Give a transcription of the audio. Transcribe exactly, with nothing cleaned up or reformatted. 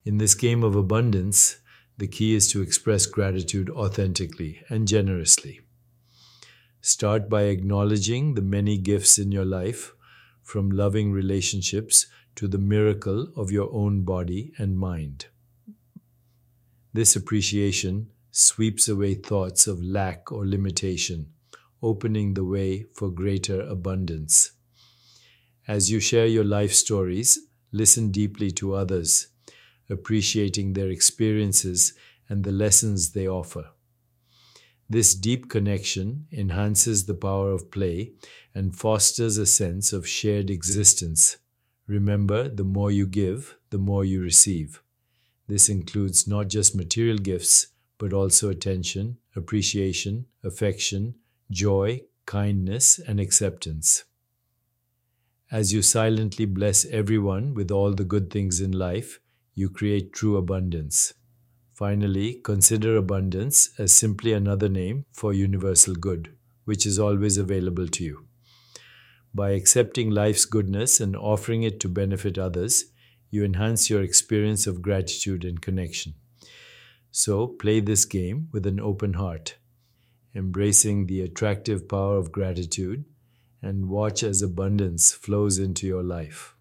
In this game of abundance, the key is to express gratitude authentically and generously. Start by acknowledging the many gifts in your life, from loving relationships to the miracle of your own body and mind. This appreciation sweeps away thoughts of lack or limitation, opening the way for greater abundance. As you share your life stories, listen deeply to others, appreciating their experiences and the lessons they offer. This deep connection enhances the power of play and fosters a sense of shared existence. Remember, the more you give, the more you receive. This includes not just material gifts, but also attention, appreciation, affection, joy, kindness, and acceptance. As you silently bless everyone with all the good things in life, you create true abundance. Finally, consider abundance as simply another name for universal good, which is always available to you. By accepting life's goodness and offering it to benefit others, you enhance your experience of gratitude and connection. So, play this game with an open heart, embracing the attractive power of gratitude, and watch as abundance flows into your life.